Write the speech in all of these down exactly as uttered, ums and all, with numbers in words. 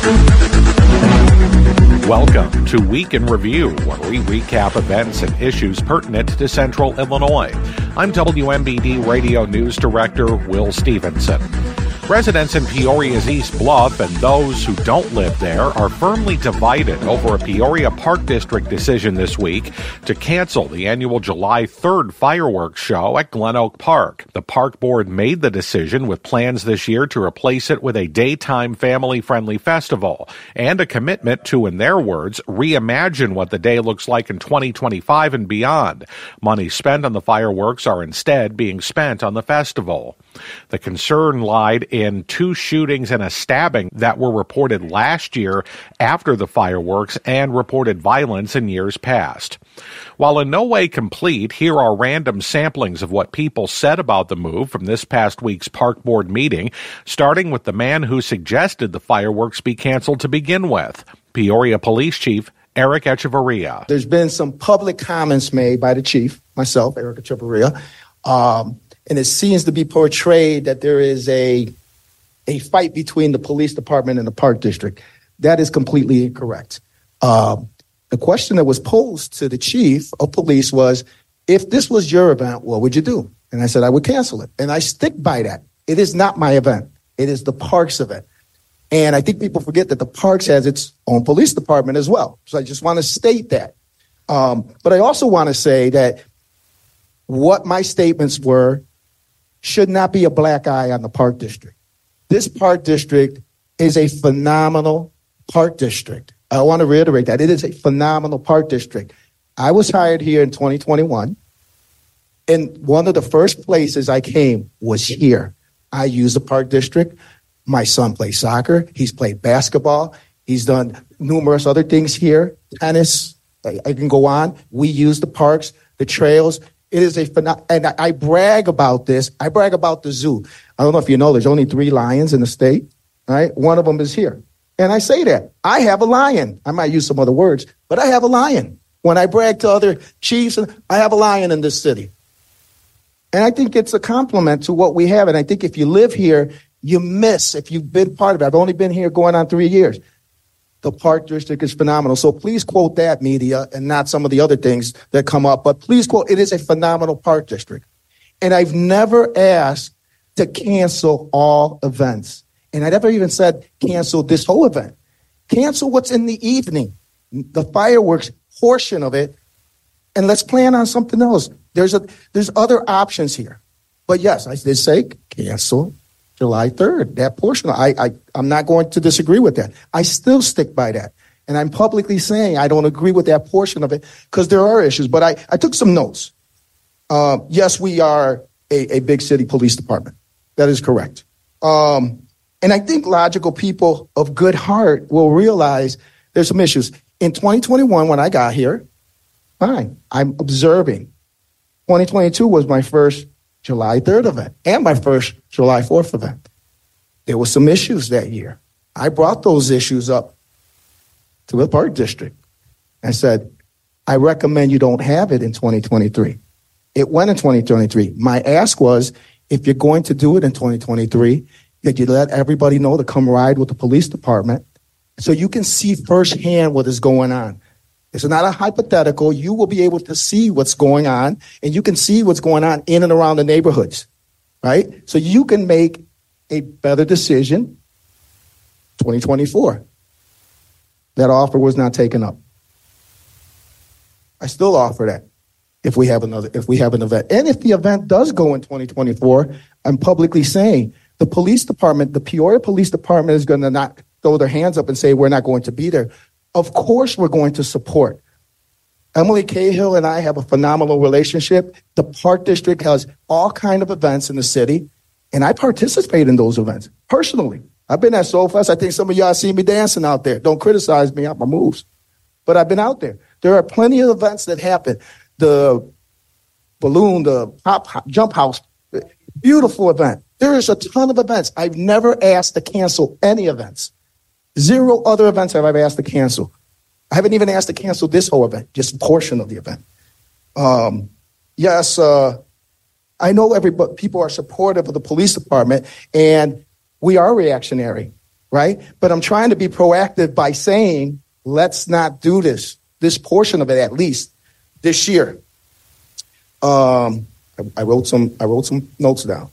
Welcome to Week in Review, where we recap events and issues pertinent to Central Illinois. I'm W M B D Radio News Director Will Stevenson. Residents in Peoria's East Bluff and those who don't live there are firmly divided over a Peoria Park District decision this week to cancel the annual July third fireworks show at Glen Oak Park. The park board made the decision with plans this year to replace it with a daytime family-friendly festival and a commitment to, in their words, reimagine what the day looks like in twenty twenty-five and beyond. Money spent on the fireworks are instead being spent on the festival. The concern lied in two shootings and a stabbing that were reported last year after the fireworks and reported violence in years past. While in no way complete, here are random samplings of what people said about the move from this past week's park board meeting, starting with the man who suggested the fireworks be canceled to begin with, Peoria Police Chief Eric Echevarria. There's been some public comments made by the chief, myself, Eric Echevarria, um, and it seems to be portrayed that there is a a fight between the police department and the park district. That is completely incorrect. Um, the question that was posed to the chief of police was, if this was your event, what would you do? And I said, I would cancel it. And I stick by that. It is not my event. It is the park's event. And I think people forget that the parks has its own police department as well. So I just want to state that. Um, but I also want to say that what my statements were should not be a black eye on the park district. This park district is a phenomenal park district. I want to reiterate that. It is a phenomenal park district. I was hired here in twenty twenty-one, and one of the first places I came was here. I use the park district. My son plays soccer. He's played basketball. He's done numerous other things here, tennis. I, I can go on. We use the parks, the trails. It is a phenomenal, and I, I brag about this. I brag about the zoo. I don't know if you know, there's only three lions in the state, right? One of them is here. And I say that. I have a lion. I might use some other words, but I have a lion. When I brag to other chiefs, I have a lion in this city. And I think it's a compliment to what we have. And I think if you live here, you miss, if you've been part of it. I've only been here going on three years. The park district is phenomenal. So please quote that, media, and not some of the other things that come up. But please quote, it is a phenomenal park district. And I've never asked to cancel all events. And I never even said cancel this whole event. Cancel what's in the evening, the fireworks portion of it, and let's plan on something else. There's a there's other options here. But yes, I did say cancel July third, that portion. I, I, I'm not going to disagree with that. I still stick by that. And I'm publicly saying I don't agree with that portion of it because there are issues. But I, I took some notes. Uh, yes, we are a, a big city police department. That is correct. Um, and I think logical people of good heart will realize there's some issues. In twenty twenty-one, when I got here, fine, I'm observing. twenty twenty-two was my first July third event and my first July fourth event. There were some issues that year. I brought those issues up to the park district. I said, I recommend you don't have it in twenty twenty-three. It went in twenty twenty-three. My ask was, if you're going to do it in twenty twenty-three, that you let everybody know to come ride with the police department so you can see firsthand what is going on. It's not a hypothetical. You will be able to see what's going on, and you can see what's going on in and around the neighborhoods, right? So you can make a better decision twenty twenty-four. That offer was not taken up. I still offer that if we have another, if we have an event. And if the event does go in twenty twenty-four, I'm publicly saying the police department, the Peoria Police Department is going to not throw their hands up and say, we're not going to be there. Of course we're going to support. Emily Cahill and I have a phenomenal relationship. The Park District has all kinds of events in the city, and I participate in those events personally. I've been at SoulFest. I think some of y'all see me dancing out there. Don't criticize me on my moves, but I've been out there. There are plenty of events that happen. The balloon, the pop jump house, beautiful event. There is a ton of events. I've never asked to cancel any events. Zero other events have I asked to cancel. I haven't even asked to cancel this whole event, just a portion of the event. Um, yes, uh, I know everybody, people are supportive of the police department, and we are reactionary. right? But I'm trying to be proactive by saying, let's not do this, this portion of it at least, this year. Um, I, I wrote some. I wrote some notes down.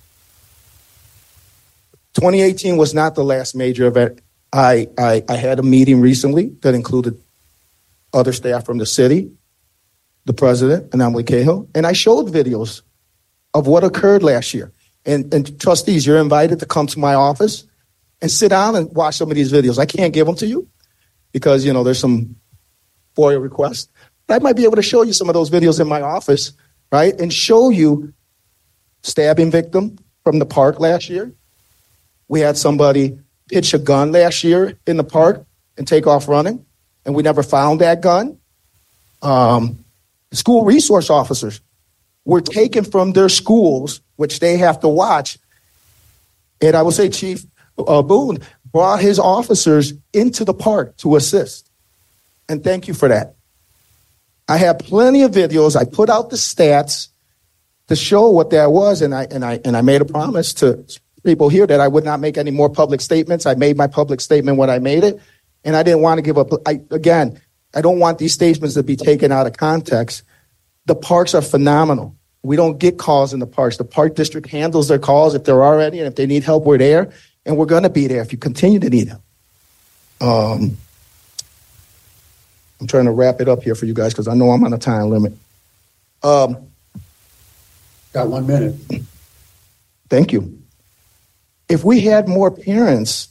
twenty eighteen was not the last major event. I, I I had a meeting recently that included other staff from the city, the president, and Emily Cahill, and I showed videos of what occurred last year. And, and trustees, you're invited to come to my office and sit down and watch some of these videos. I can't give them to you because, you know, there's some FOIA requests. But I might be able to show you some of those videos in my office, right, and show you stabbing victim from the park last year. We had somebody pitch a gun last year in the park and take off running, and we never found that gun. Um, school resource officers were taken from their schools, which they have to watch. And I will say Chief uh, Boone brought his officers into the park to assist. And thank you for that. I have plenty of videos. I put out the stats to show what that was, and I and I and I made a promise to people here that I would not make any more public statements. I made my public statement when I made it, and I didn't want to give up. I, again, I don't want these statements to be taken out of context. The parks are phenomenal. We don't get calls in the parks. The park district handles their calls if there are any, and if they need help, we're there, and we're going to be there if you continue to need help. Um, I'm trying to wrap it up here for you guys because I know I'm on a time limit. Um, Got one minute. Thank you. If we had more parents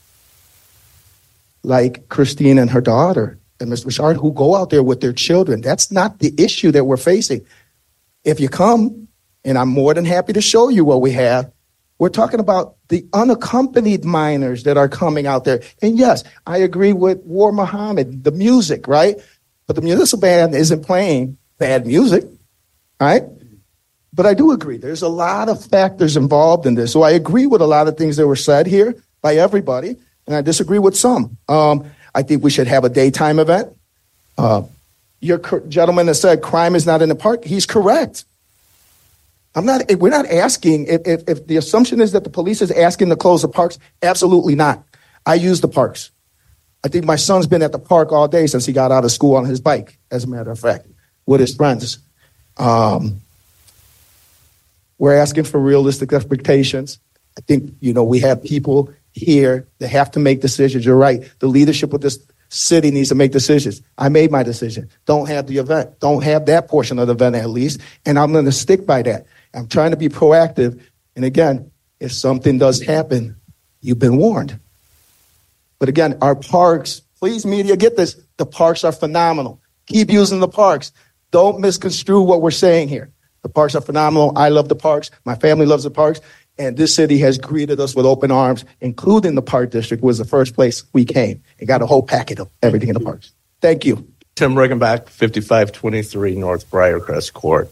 like Christine and her daughter and Mister Bouchard who go out there with their children, that's not the issue that we're facing. If you come, and I'm more than happy to show you what we have, we're talking about the unaccompanied minors that are coming out there. And yes, I agree with War Muhammad, the music, right? But the municipal band isn't playing bad music, right? But I do agree. There's a lot of factors involved in this. So I agree with a lot of things that were said here by everybody, and I disagree with some. Um, I think we should have a daytime event. Uh, your co- gentleman that said crime is not in the park, he's correct. I'm not. We're not asking if, if, if the assumption is that the police is asking to close the parks. Absolutely not. I use the parks. I think my son's been at the park all day since he got out of school on his bike, as a matter of fact, with his friends. Um, we're asking for realistic expectations. I think, you know, we have people here that have to make decisions. You're right. The leadership of this city needs to make decisions. I made my decision. Don't have the event. Don't have that portion of the event at least. And I'm going to stick by that. I'm trying to be proactive. And again, if something does happen, you've been warned. But again, our parks, please media, get this. The parks are phenomenal. Keep using the parks. Don't misconstrue what we're saying here. The parks are phenomenal. I love the parks. My family loves the parks. And this city has greeted us with open arms, including the Park District, was the first place we came and got a whole packet of everything in the parks. Thank you. Tim Riggenbach, fifty-five twenty-three North Briarcrest Court.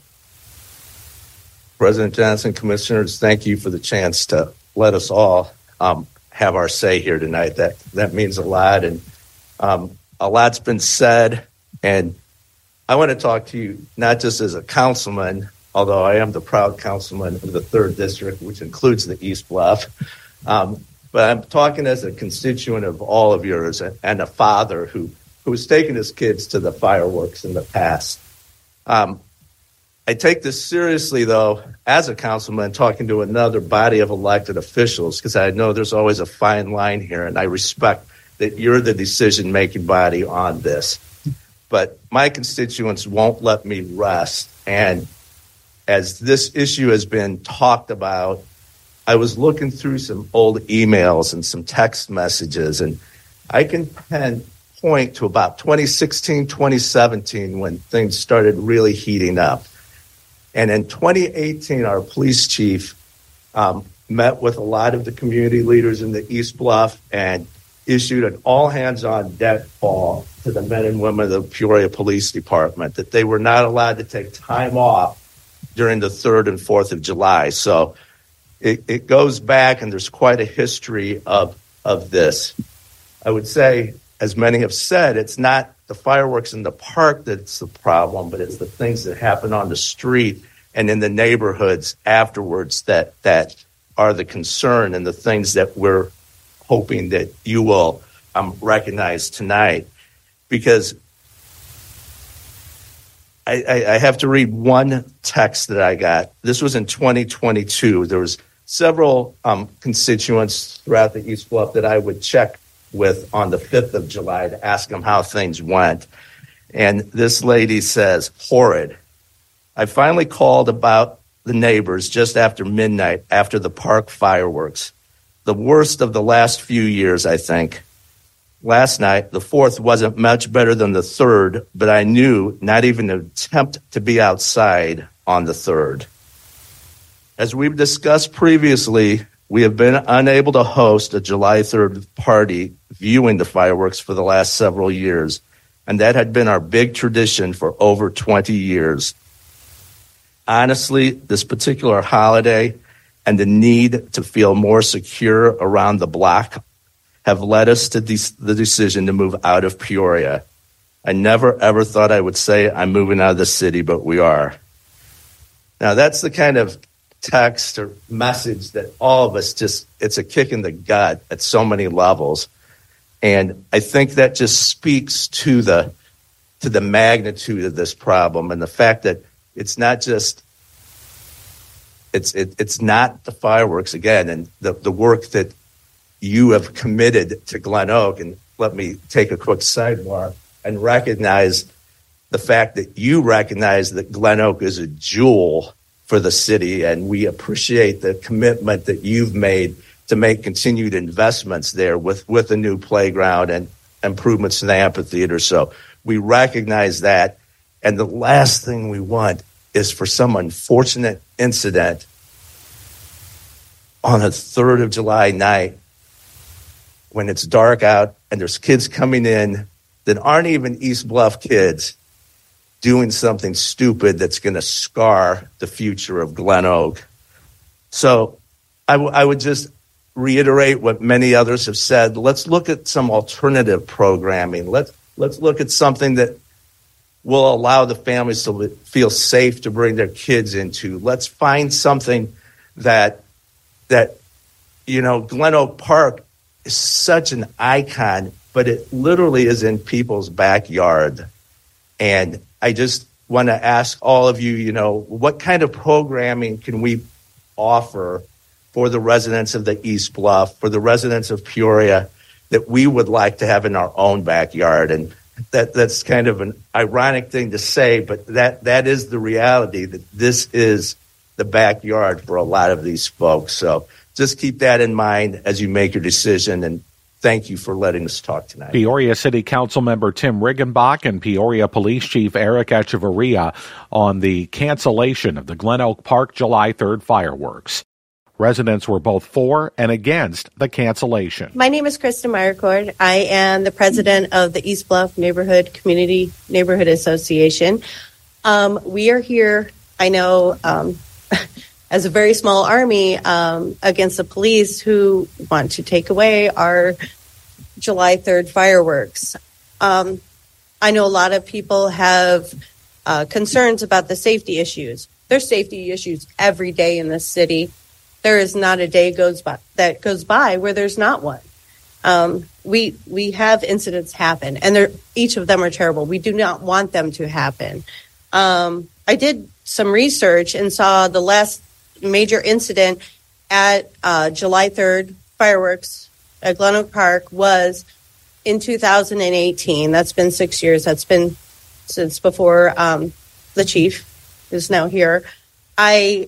President Johnson, commissioners, thank you for the chance to let us all um, have our say here tonight. That that means a lot, and um, a lot's been said. And I want to talk to you not just as a councilman, although I am the proud councilman of the third district, which includes the East Bluff. Um, but I'm talking as a constituent of all of yours and, and a father who, who has taken his kids to the fireworks in the past. Um, I take this seriously, though, as a councilman talking to another body of elected officials, because I know there's always a fine line here, and I respect that you're the decision-making body on this. But my constituents won't let me rest, and as this issue has been talked about, I was looking through some old emails and some text messages, and I can pen, point to about twenty sixteen, twenty seventeen when things started really heating up. And in twenty eighteen, our police chief um, met with a lot of the community leaders in the East Bluff and issued an all-hands-on-deck call to the men and women of the Peoria Police Department that they were not allowed to take time off during the third and fourth of July. So it, it goes back, and there's quite a history of, of this. I would say, as many have said, it's not the fireworks in the park that's the problem, but it's the things that happen on the street and in the neighborhoods afterwards that that are the concern, and the things that we're hoping that you will um, recognize tonight, because I, I, I have to read one text that I got. This was in twenty twenty-two. There was several um, constituents throughout the East Bluff that I would check with on the fifth of July to ask them how things went. And this lady says, horrid. I finally called about the neighbors just after midnight after the park fireworks. The worst of the last few years, I think. Last night, the fourth wasn't much better than the third, but I knew not even to attempt to be outside on the third. As we've discussed previously, we have been unable to host a July third party viewing the fireworks for the last several years, and that had been our big tradition for over twenty years. Honestly, this particular holiday and the need to feel more secure around the block have led us to de- the decision to move out of Peoria. I never, ever thought I would say I'm moving out of the city, but we are. Now, that's the kind of text or message that all of us just, it's a kick in the gut at so many levels. And I think that just speaks to the to the magnitude of this problem and the fact that it's not just, it's it, it's not the fireworks again, and the, the work that you have committed to Glen Oak. And let me take a quick sidebar and recognize the fact that you recognize that Glen Oak is a jewel for the city, and we appreciate the commitment that you've made to make continued investments there with, with a new playground and improvements to the amphitheater. So we recognize that. And the last thing we want is for some unfortunate incident on a third of July night when it's dark out and there's kids coming in that aren't even East Bluff kids doing something stupid that's going to scar the future of Glen Oak. So I, w- I would just reiterate what many others have said. Let's look at some alternative programming. Let's, let's look at something that will allow the families to feel safe to bring their kids into. Let's find something that, that you know, Glen Oak Park is such an icon, but it literally is in people's backyard. And I just want to ask all of you, you know, what kind of programming can we offer for the residents of the East Bluff, for the residents of Peoria, that we would like to have in our own backyard? And that that's kind of an ironic thing to say, but that that is the reality, that this is the backyard for a lot of these folks. So just keep that in mind as you make your decision, and thank you for letting us talk tonight. Peoria City Council member Tim Riggenbach and Peoria Police Chief Eric Echevarria on the cancellation of the Glen Oak Park July third fireworks. Residents were both for and against the cancellation. My name is Kristen Meyercord. I am the president of the East Bluff Neighborhood Community Neighborhood Association. Um, we are here, I know, um, as a very small army um, against the police who want to take away our July third fireworks. Um, I know a lot of people have uh, concerns about the safety issues. There's safety issues every day in this city. There is not a day goes by that goes by where there's not one. Um, we we have incidents happen, and they're, each of them are terrible. We do not want them to happen. Um, I did some research and saw the last major incident at uh, July third fireworks at Glen Oak Park was in two thousand eighteen. That's been six years. That's been since before um, the chief is now here. I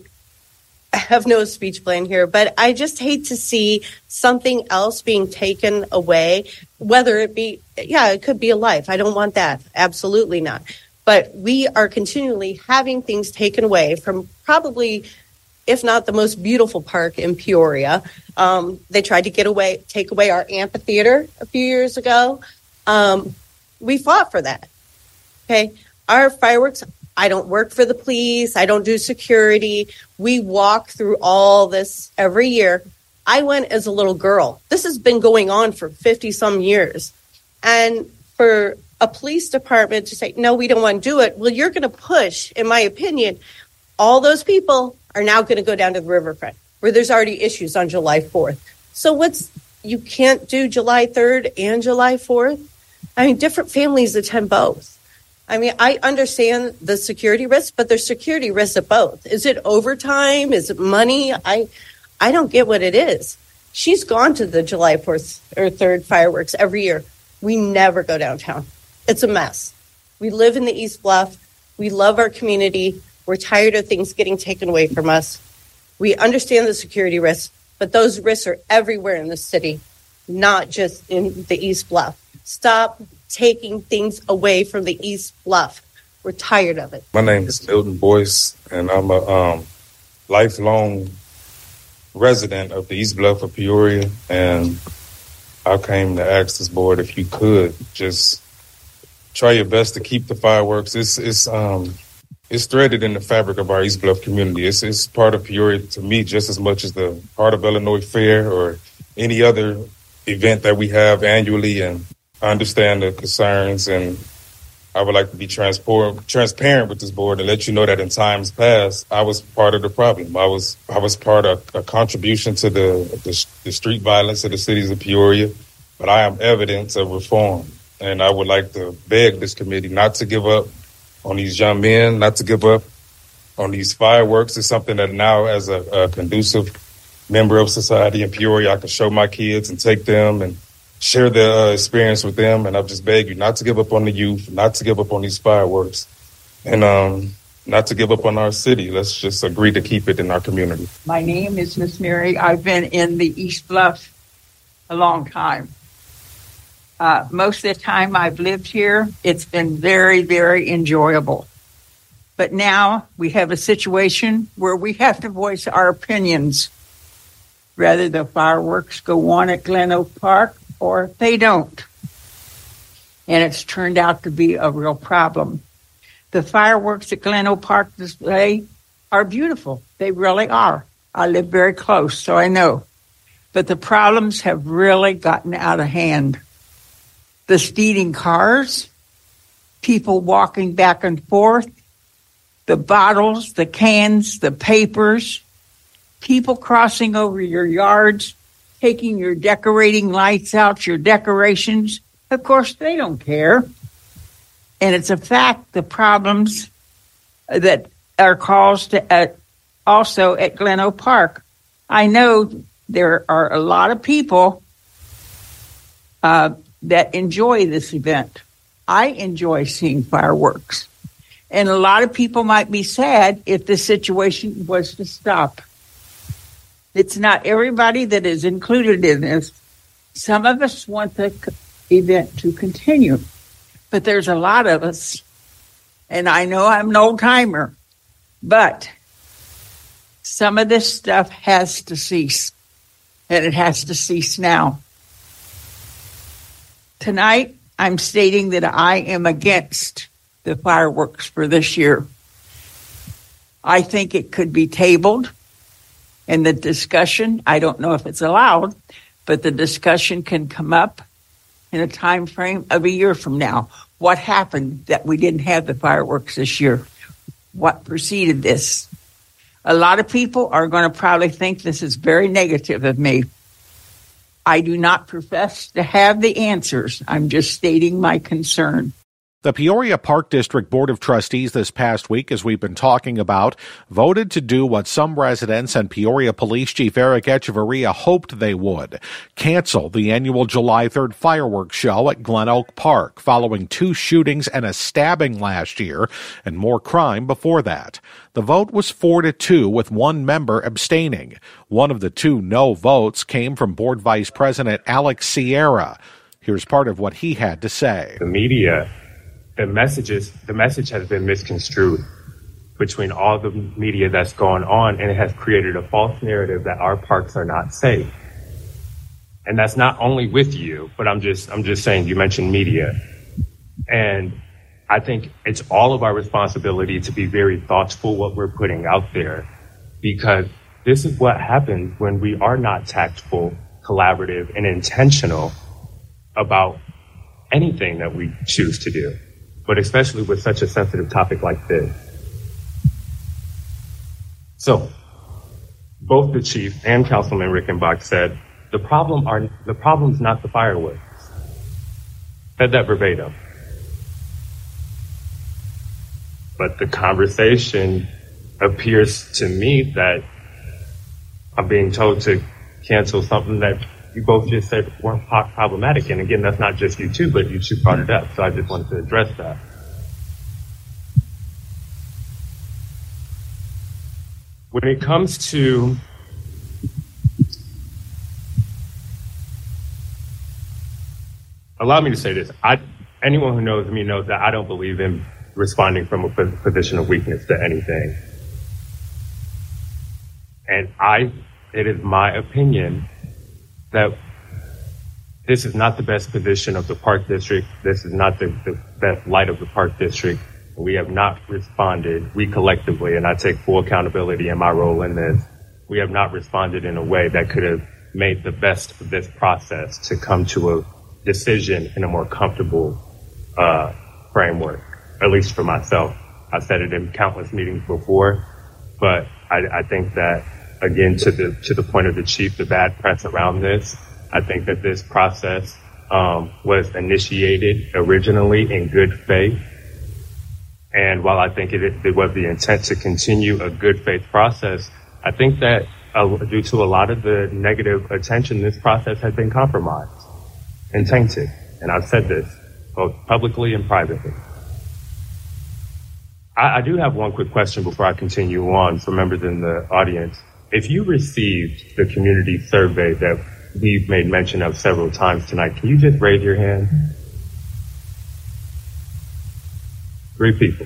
have no speech plan here, but I just hate to see something else being taken away, whether it be, yeah, it could be a life. I don't want that. Absolutely not. But we are continually having things taken away from probably, if not the most beautiful park in Peoria. Um, they tried to get away, take away our amphitheater a few years ago. Um, we fought for that. Okay. Our fireworks, I don't work for the police. I don't do security. We walk through all this every year. I went as a little girl. This has been going on for fifty some years. And for a police department to say, no, we don't want to do it. Well, you're going to push, in my opinion, all those people are now going to go down to the riverfront where there's already issues on July fourth. So what's you can't do July third and July fourth? I mean, different families attend both. I mean, I understand the security risk, but there's security risks of both. Is it overtime? Is it money? I I don't get what it is. She's gone to the July fourth or third fireworks every year. We never go downtown. It's a mess. We live in the East Bluff. We love our community. We're tired of things getting taken away from us. We understand the security risks, but those risks are everywhere in the city, not just in the East Bluff. Stop taking things away from the East Bluff. We're tired of it. My name is Milton Boyce, and I'm a um, lifelong resident of the East Bluff of Peoria, and I came to ask this board if you could just try your best to keep the fireworks. It's it's um it's threaded in the fabric of our East Bluff community. It's it's part of Peoria to me just as much as the Heart of Illinois Fair or any other event that we have annually. And I understand the concerns, and I would like to be transparent transparent with this board and let you know that in times past, I was part of the problem. I was I was part of a contribution to the, the, the street violence of the cities of Peoria, but I am evidence of reform. And I would like to beg this committee not to give up on these young men, not to give up on these fireworks. It's something that now, as a, a conducive member of society in Peoria, I can show my kids and take them and share the uh, experience with them. And I just beg you not to give up on the youth, not to give up on these fireworks, and um, not to give up on our city. Let's just agree to keep it in our community. My name is Miss Mary. I've been in the East Bluff a long time. Uh, most of the time I've lived here, it's been very, very enjoyable. But now we have a situation where we have to voice our opinions. Whether the fireworks go on at Glen Oak Park or they don't. And it's turned out to be a real problem. The fireworks at Glen Oak Park display are beautiful. They really are. I live very close, so I know. But the problems have really gotten out of hand. The speeding cars, people walking back and forth, the bottles, the cans, the papers, people crossing over your yards, taking your decorating lights out, your decorations. Of course, they don't care. And it's a fact, the problems that are caused at, also at Glen Oak Park. I know there are a lot of people uh, that enjoy this event. I enjoy seeing fireworks. And a lot of people might be sad if the situation was to stop. It's not everybody that is included in this. Some of us want the event to continue, but there's a lot of us, and I know I'm an old timer, but some of this stuff has to cease, and it has to cease now. Tonight, I'm stating that I am against the fireworks for this year. I think it could be tabled, and the discussion, I don't know if it's allowed, but the discussion can come up in a time frame of a year from now. What happened that we didn't have the fireworks this year? What preceded this? A lot of people are going to probably think this is very negative of me. I do not profess to have the answers. I'm just stating my concern. The Peoria Park District Board of Trustees this past week, as we've been talking about, voted to do what some residents and Peoria Police Chief Eric Echevarria hoped they would: cancel the annual July third fireworks show at Glen Oak Park following two shootings and a stabbing last year and more crime before that. The vote was four to two, with one member abstaining. One of the two no votes came from Board Vice President Alex Sierra. Here's part of what he had to say. The media The messages, the message has been misconstrued between all the media that's going on, and it has created a false narrative that our parks are not safe. And that's not only with you, but I'm just, I'm just saying, you mentioned media. And I think it's all of our responsibility to be very thoughtful what we're putting out there, because this is what happens when we are not tactful, collaborative, and intentional about anything that we choose to do, but especially with such a sensitive topic like this. So, both the chief and Councilman Rickenbach said the problem are the problem's not the fireworks. Said that verbatim. But the conversation appears to me that I'm being told to cancel something that you both just said weren't problematic. And again, that's not just you two, but you two brought it up. So I just wanted to address that. When it comes to allow me to say this. I, anyone who knows me knows that I don't believe in responding from a position of weakness to anything. And I, it is my opinion that this is not the best position of the Park District. This is not the, the best light of the Park District. We have not responded, we collectively, and I take full accountability in my role in this, we have not responded in a way that could have made the best of this process to come to a decision in a more comfortable uh, framework, at least for myself. I've said it in countless meetings before, but I, I think that, again, to the to the point of the chief, the bad press around this, I think that this process um, was initiated originally in good faith. And while I think it, it was the intent to continue a good faith process, I think that uh, due to a lot of the negative attention, this process has been compromised and tainted. And I've said this both publicly and privately. I, I do have one quick question before I continue on for members in the audience. If you received the community survey that we've made mention of several times tonight, can you just raise your hand? Three people.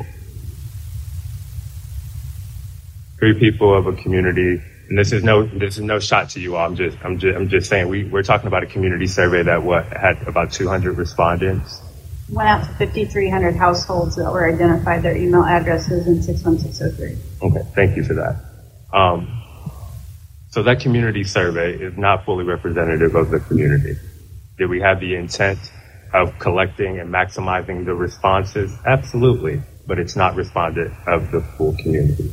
Three people of a community, and this is no this is no shot to you all. I'm just I'm just I'm just saying we we're talking about a community survey that what had about two hundred respondents. Went out to fifty-three hundred households that were identified their email addresses in six one six oh three. Okay, thank you for that. Um, so that community survey is not fully representative of the community. Did we have the intent of collecting and maximizing the responses? Absolutely, but it's not responded of the full community.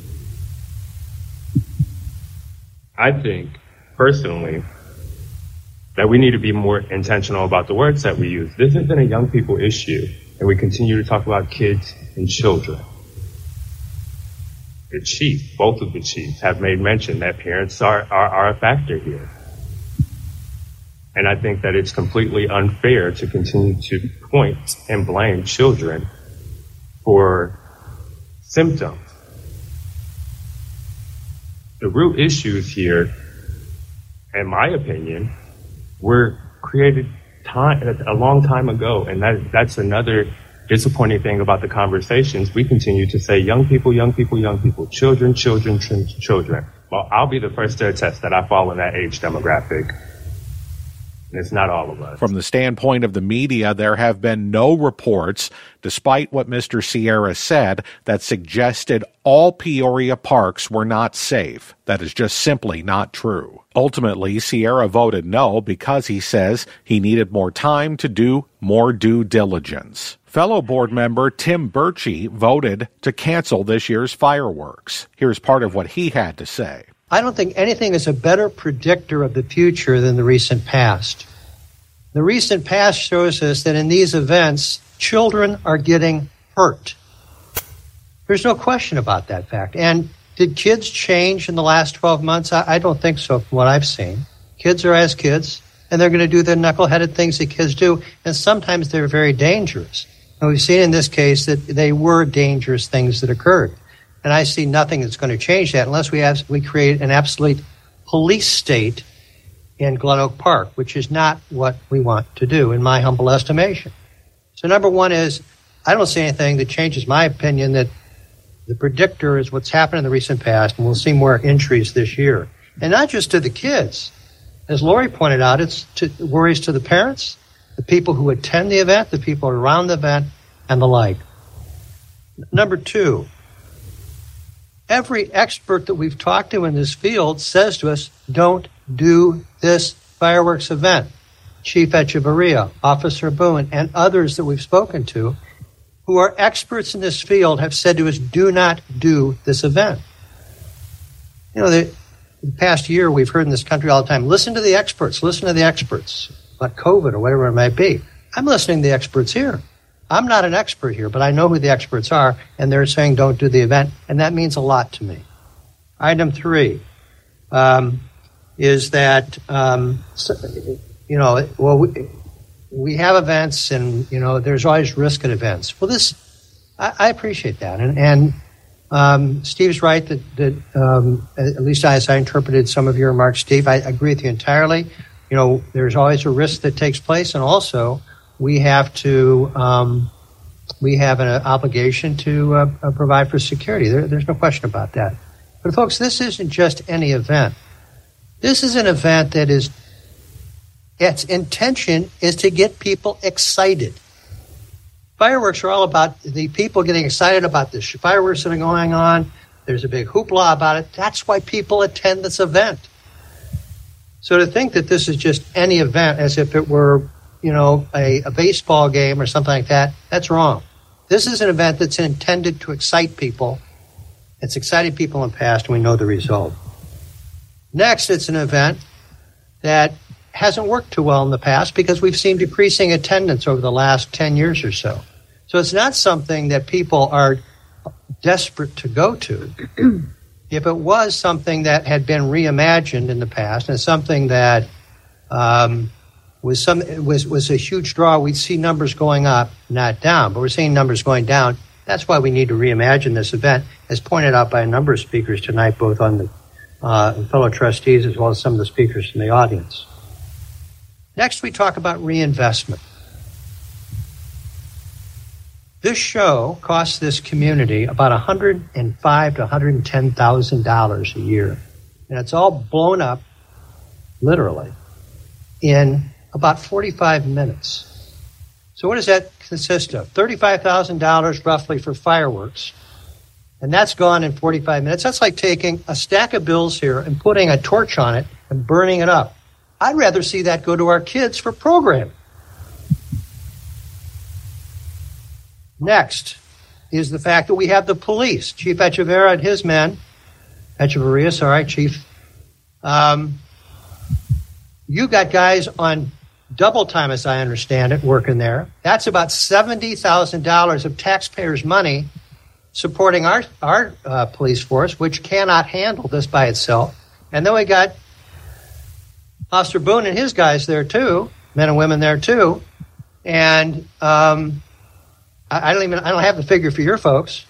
I think, personally, that we need to be more intentional about the words that we use. This has been a young people issue, and we continue to talk about kids and children. The chief, both of the chiefs, have made mention that parents are, are, are a factor here. And I think that it's completely unfair to continue to point and blame children for symptoms. The root issues here, in my opinion, were created time, a long time ago. And that that's another disappointing thing about the conversations. We continue to say young people, young people, young people, children, children, ch- children. Well, I'll be the first to attest that I fall in that age demographic. And it's not all of us. From the standpoint of the media, there have been no reports, despite what Mister Sierra said, that suggested all Peoria parks were not safe. That is just simply not true. Ultimately, Sierra voted no because he says he needed more time to do more due diligence. Fellow board member Tim Birchie voted to cancel this year's fireworks. Here's part of what he had to say. I don't think anything is a better predictor of the future than the recent past. The recent past shows us that in these events, children are getting hurt. There's no question about that fact. And did kids change in the last twelve months? I, I don't think so from what I've seen. Kids are as kids, and they're going to do the knuckleheaded things that kids do, and sometimes they're very dangerous. And we've seen in this case that they were dangerous things that occurred. And I see nothing that's going to change that unless we have, we create an absolute police state in Glen Oak Park, which is not what we want to do, in my humble estimation. So number one is, I don't see anything that changes my opinion that the predictor is what's happened in the recent past, and we'll see more entries this year. And not just to the kids. As Lori pointed out, it's to, worries to the parents, the people who attend the event, the people around the event, and the like. Number two, every expert that we've talked to in this field says to us, don't do this fireworks event. Chief Echevarria, Officer Boone, and others that we've spoken to who are experts in this field have said to us, do not do this event. You know, the, the past year, we've heard in this country all the time, listen to the experts, listen to the experts about COVID or whatever it might be. I'm listening to the experts here. I'm not an expert here, but I know who the experts are, and they're saying don't do the event, and that means a lot to me. Item three um, is that, um, you know, well, we, we have events, and, you know, there's always risk at events. Well, this, I, I appreciate that, and, and um, Steve's right that, that um, at least as I interpreted some of your remarks, Steve, I agree with you entirely. You know, there's always a risk that takes place, and also we have to um, we have an obligation to uh, uh, provide for security. There, there's no question about that. But folks, this isn't just any event. This is an event that is, its intention is to get people excited. Fireworks are all about the people getting excited about the fireworks that are going on. There's a big hoopla about it. That's why people attend this event. So to think that this is just any event as if it were, you know, a, a baseball game or something like that, that's wrong. This is an event that's intended to excite people. It's excited people in the past, and we know the result. Next, it's an event that hasn't worked too well in the past because we've seen decreasing attendance over the last ten years or so. So it's not something that people are desperate to go to. If it was something that had been reimagined in the past and something that um, was some was was a huge draw, we'd see numbers going up, not down. But we're seeing numbers going down. That's why we need to reimagine this event, as pointed out by a number of speakers tonight, both on the uh, fellow trustees as well as some of the speakers in the audience. Next, we talk about reinvestment. This show costs this community about one hundred five thousand to one hundred ten thousand dollars a year. And it's all blown up, literally, in about forty-five minutes. So what does that consist of? thirty-five thousand dollars roughly for fireworks. And that's gone in forty-five minutes. That's like taking a stack of bills here and putting a torch on it and burning it up. I'd rather see that go to our kids for programming. Next is the fact that we have the police. Chief Echeverria and his men, Echeverria, sorry, Chief, um, you got guys on double time, as I understand it, working there. That's about seventy thousand dollars of taxpayers' money supporting our, our uh, police force, which cannot handle this by itself. And then we got Officer Boone and his guys there, too, men and women there, too. And um, I, I don't even I don't have the figure for your folks,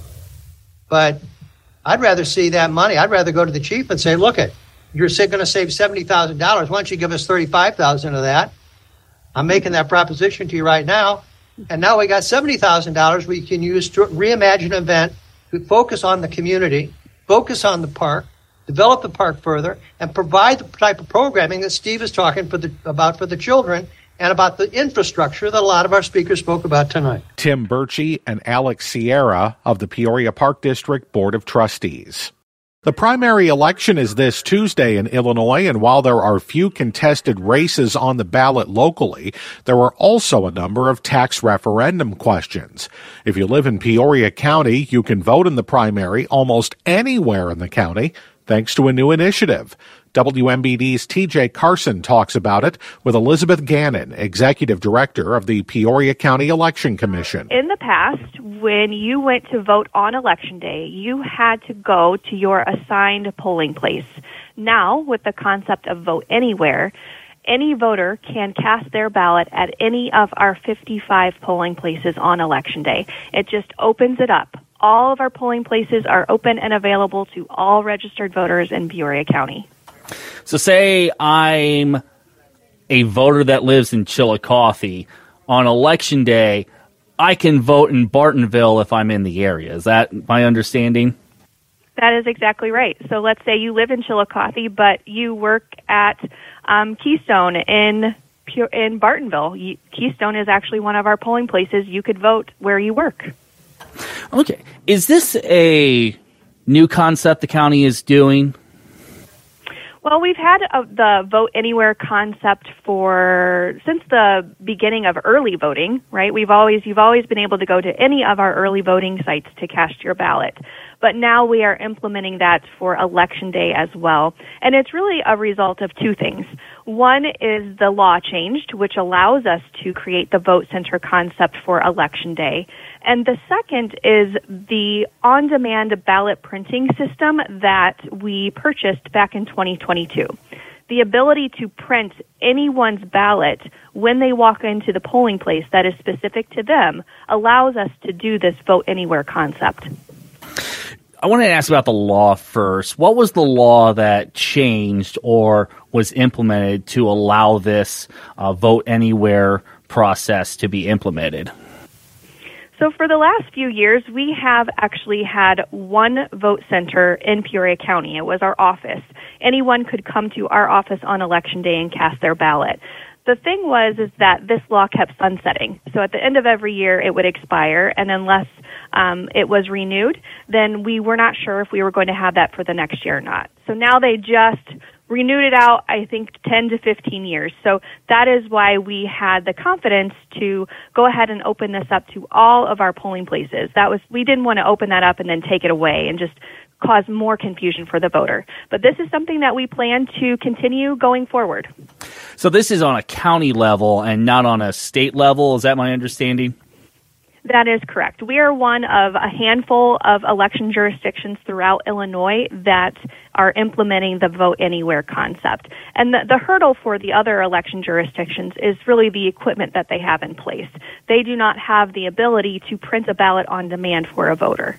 but I'd rather see that money. I'd rather go to the chief and say, look, it, you're going to save seventy thousand dollars. Why don't you give us thirty-five thousand dollars of that? I'm making that proposition to you right now. And now we got seventy thousand dollars we can use to reimagine an event, to focus on the community, focus on the park, develop the park further, and provide the type of programming that Steve is talking for the, about for the children and about the infrastructure that a lot of our speakers spoke about tonight. Tim Birchie and Alex Sierra of the Peoria Park District Board of Trustees. The primary election is this Tuesday in Illinois, and while there are few contested races on the ballot locally, there are also a number of tax referendum questions. If you live in Peoria County, you can vote in the primary almost anywhere in the county, thanks to a new initiative. W M B D's T J Carson talks about it with Elizabeth Gannon, Executive Director of the Peoria County Election Commission. In the past, when you went to vote on Election Day, you had to go to your assigned polling place. Now, with the concept of Vote Anywhere, any voter can cast their ballot at any of our fifty-five polling places on Election Day. It just opens it up. All of our polling places are open and available to all registered voters in Peoria County. So say I'm a voter that lives in Chillicothe. On Election Day, I can vote in Bartonville if I'm in the area. Is that my understanding? That is exactly right. So let's say you live in Chillicothe, but you work at um, Keystone in in Bartonville. You, Keystone is actually one of our polling places. You could vote where you work. Okay. Is this a new concept the county is doing? Well, we've had a, the Vote Anywhere concept for since the beginning of early voting, right? We've always you've always been able to go to any of our early voting sites to cast your ballot. but now we are implementing that for Election Day as well. And it's really a result of two things. One is the law changed, which allows us to create the vote center concept for Election Day. And the second is the on-demand ballot printing system that we purchased back in twenty twenty-two. The ability to print anyone's ballot when they walk into the polling place that is specific to them allows us to do this vote anywhere concept. I want to ask about the law first. What was the law that changed or was implemented to allow this uh, vote anywhere process to be implemented? So for the last few years, we have actually had one vote center in Peoria County. It was our office. Anyone could come to our office on Election Day and cast their ballot. The thing was is that this law kept sunsetting. So at the end of every year, it would expire, and unless um, it was renewed, then we were not sure if we were going to have that for the next year or not. So now they just renewed it out, I think, ten to fifteen years. So that is why we had the confidence to go ahead and open this up to all of our polling places. That was, we didn't want to open that up and then take it away and just cause more confusion for the voter. But this is something that we plan to continue going forward. So this is on a county level and not on a state level. Is that my understanding? That is correct. We are one of a handful of election jurisdictions throughout Illinois that are implementing the vote anywhere concept. And the, the hurdle for the other election jurisdictions is really the equipment that they have in place. They do not have the ability to print a ballot on demand for a voter.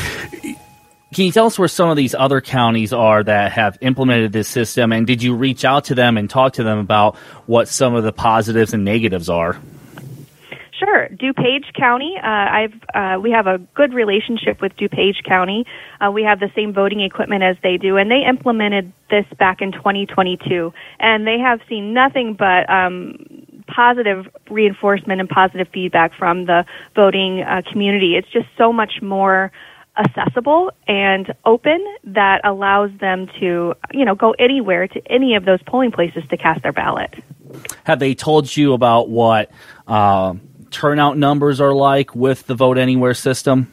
Can you tell us where some of these other counties are that have implemented this system, and did you reach out to them and talk to them about what some of the positives and negatives are? Sure. DuPage County, uh, I've uh, we have a good relationship with DuPage County. Uh, we have the same voting equipment as they do, and they implemented this back in twenty twenty-two, and they have seen nothing but um, positive reinforcement and positive feedback from the voting uh, community. It's just so much more accessible and open that allows them to, you know, go anywhere to any of those polling places to cast their ballot. Have they told you about what uh, turnout numbers are like with the Vote Anywhere system?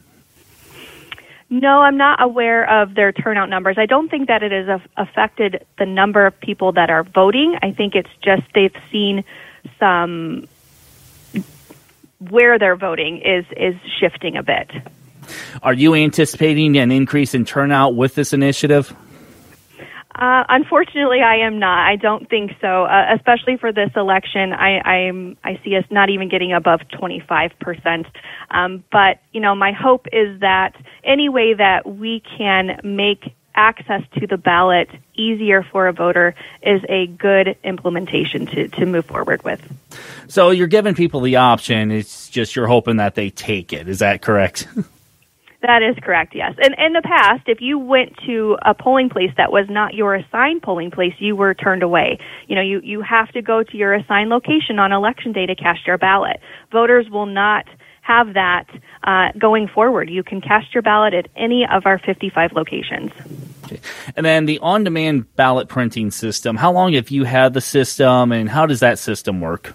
No, I'm not aware of their turnout numbers. I don't think that it has affected the number of people that are voting. I think it's just they've seen some where they're voting is is shifting a bit. Are you anticipating an increase in turnout with this initiative? Uh, unfortunately, I am not. I don't think so. Uh, especially for this election, I, I'm I see us not even getting above twenty-five percent. Um, but you know, my hope is that any way that we can make access to the ballot easier for a voter is a good implementation to, to move forward with. So you're giving people the option. It's just you're hoping that they take it. Is that correct? That is correct, yes. And in the past, if you went to a polling place that was not your assigned polling place, you were turned away. You know, you, you have to go to your assigned location on Election Day to cast your ballot. Voters will not have that uh, going forward. You can cast your ballot at any of our fifty-five locations. Okay. And then the on-demand ballot printing system, how long have you had the system, and how does that system work?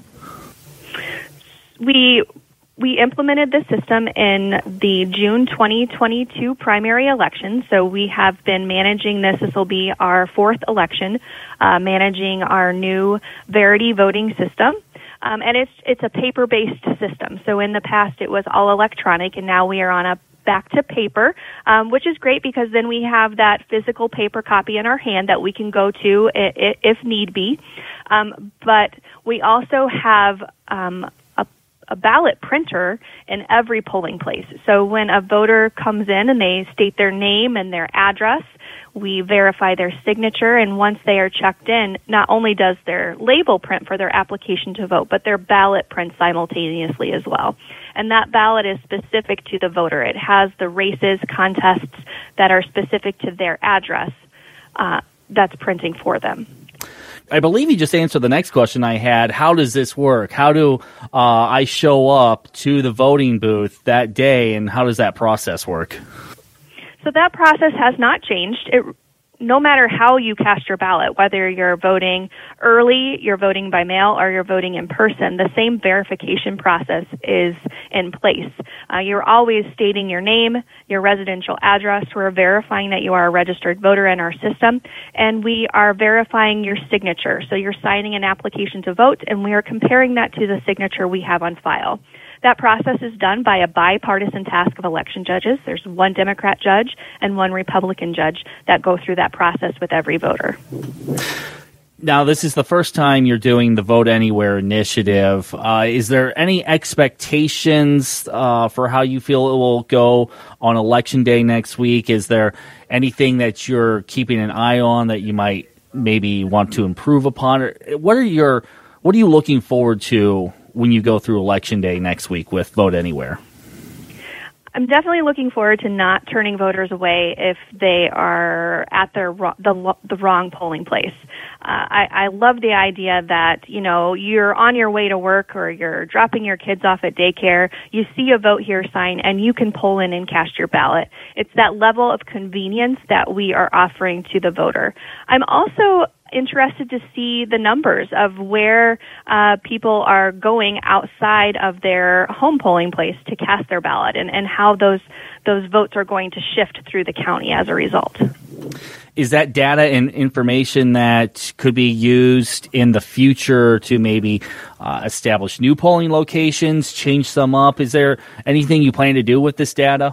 We... We implemented this system in the June twenty twenty-two primary election, so we have been managing this. This will be our fourth election, uh, managing our new Verity voting system. Um, and it's it's a paper-based system. So in the past it was all electronic, and now we are on a back to paper, um, which is great because then we have that physical paper copy in our hand that we can go to if need be. Um, but we also have um, a ballot printer in every polling place. So when a voter comes in and they state their name and their address, we verify their signature, and once they are checked in, not only does their label print for their application to vote, but their ballot prints simultaneously as well. And that ballot is specific to the voter. It has the races, contests that are specific to their address uh, that's printing for them. I believe you just answered the next question I had. How does this work? How do uh, I show up to the voting booth that day, and how does that process work? So that process has not changed. It, no matter how you cast your ballot, whether you're voting early, you're voting by mail, or you're voting in person, the same verification process is in place. Uh, you're always stating your name, your residential address. We're verifying that you are a registered voter in our system, and we are verifying your signature. So you're signing an application to vote, and we are comparing that to the signature we have on file. That process is done by a bipartisan task of election judges. There's one Democrat judge and one Republican judge that go through that process with every voter. Now, this is the first time you're doing the Vote Anywhere initiative. Uh, is there any expectations uh, for how you feel it will go on Election Day next week? Is there anything that you're keeping an eye on that you might maybe want to improve upon? What are your what are you looking forward to when you go through Election Day next week with Vote Anywhere? I'm definitely looking forward to not turning voters away if they are at their the the wrong polling place. Uh, I, I love the idea that, you know, you're on your way to work or you're dropping your kids off at daycare, you see a vote here sign, and you can pull in and cast your ballot. It's that level of convenience that we are offering to the voter. I'm also interested to see the numbers of where uh, people are going outside of their home polling place to cast their ballot, and, and how those those votes are going to shift through the county as a result. Is that data and information that could be used in the future to maybe uh, establish new polling locations, change some up? Is there anything you plan to do with this data?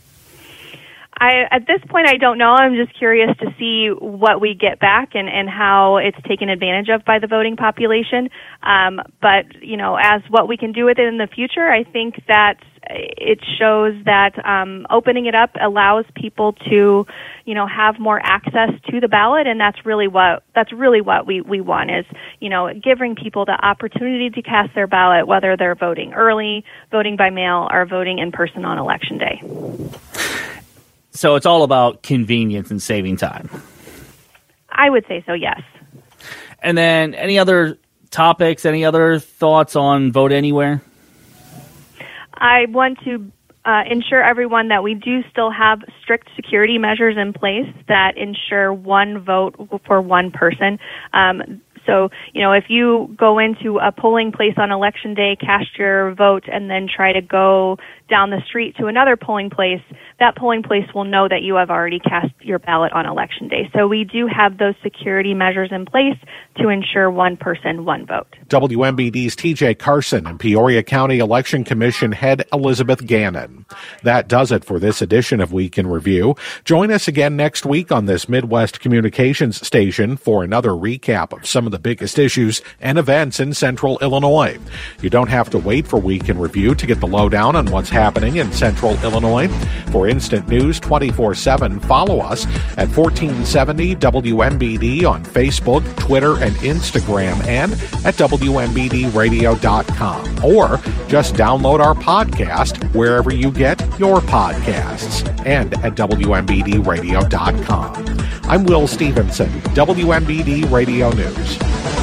I, at this point, I don't know. I'm just curious to see what we get back and, and how it's taken advantage of by the voting population. Um, but, you know, as what we can do with it in the future, I think that it shows that um, opening it up allows people to, you know, have more access to the ballot, and that's really what that's really what we, we want is, you know, giving people the opportunity to cast their ballot, whether they're voting early, voting by mail, or voting in person on Election Day. So it's all about convenience and saving time. I would say so, yes. And then any other topics, any other thoughts on Vote Anywhere? I want to uh, ensure everyone that we do still have strict security measures in place that ensure one vote for one person. Um, So, you know, if you go into a polling place on Election Day, cast your vote, and then try to go down the street to another polling place, that polling place will know that you have already cast your ballot on Election Day. So we do have those security measures in place to ensure one person, one vote. W M B D's T J Carson and Peoria County Election Commission head Elizabeth Gannon. That does it for this edition of Week in Review. Join us again next week on this Midwest Communications station for another recap of some of the biggest issues and events in Central Illinois. You don't have to wait for Week in Review to get the lowdown on what's happening in Central Illinois. For instant news twenty-four seven, follow us at fourteen seventy W M B D on Facebook, Twitter, and Instagram, and at W M B D radio dot com. Or just download our podcast wherever you get your podcasts and at W M B D radio dot com. I'm Will Stevenson, W M B D Radio News.